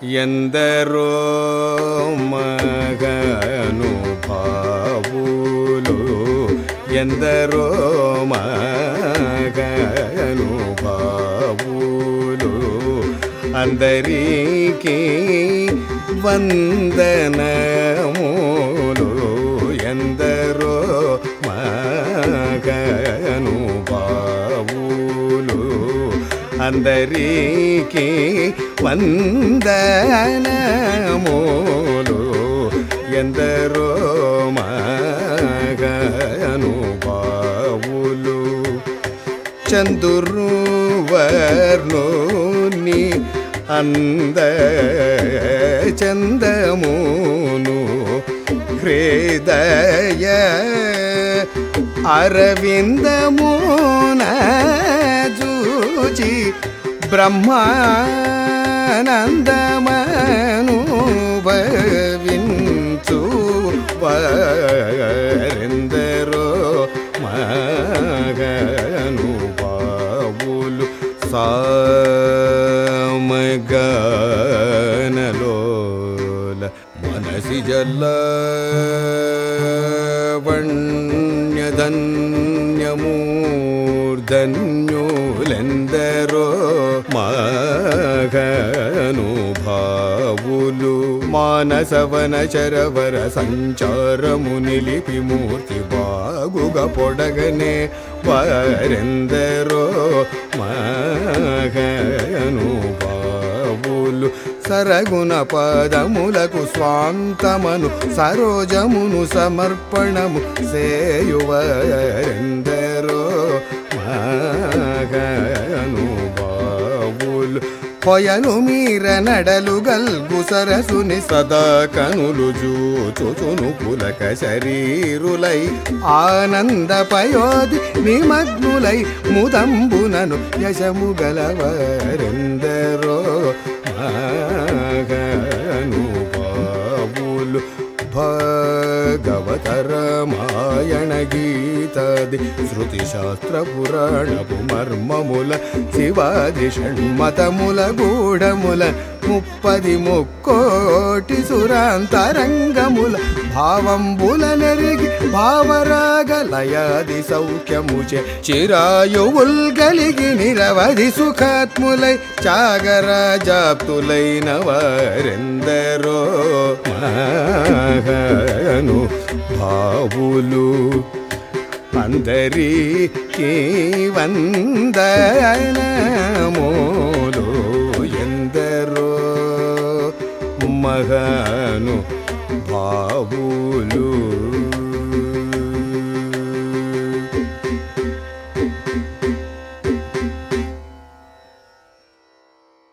ఎందరో మహానుభావులు ఎందరో మహానుభావులు అందరికీ వందనములు ఎందరో మహానుభావులు అందరికీ వందనములు ఎందరో మహానుభావులు చంద్రువర్ణుని అంద చందమును హృదయ అరవిందమున జూచి బ్రహ్మానందమను భవించు వరెందరో మహానుభావులు సామగానలోల మనసిజల్లవణ్యధన్యమూర్ధన్యులెందరో మహానుభావులు మానసవన చరవర సంచారము నిలిపి మూర్తి బాగుగా పొడగనే వారెందరో మహానుభావులు సరగుణ పదములకు స్వాంతమను సరోజమును సమర్పణము సేయువరెందరో మహానుభావులు పొయలు మీర నడలు గల్గు సరసుని సదా కనులు జూచుచును పులక శరీరులై ఆనందపయోధి నిమగ్నులై ముదంబునను యశము గలవరెందరో మహానుభావులు భాగవతరామాయణ గీతాది శృతి శాస్త్ర పురాణపు మర్మముల శివాది షణ్మతముల గూఢముల 30 సురాంతరంగముల భావంబుల నెరిగి భావరాగలయాది సౌఖ్యముచే చిరాయువుల్ గలిగి నిరవధి సుఖాత్ములై త్యాగరాజాప్తులైన వారెందరో మహానుభావులు అందరికీ వందనములు ఎందరో మహానుభావులు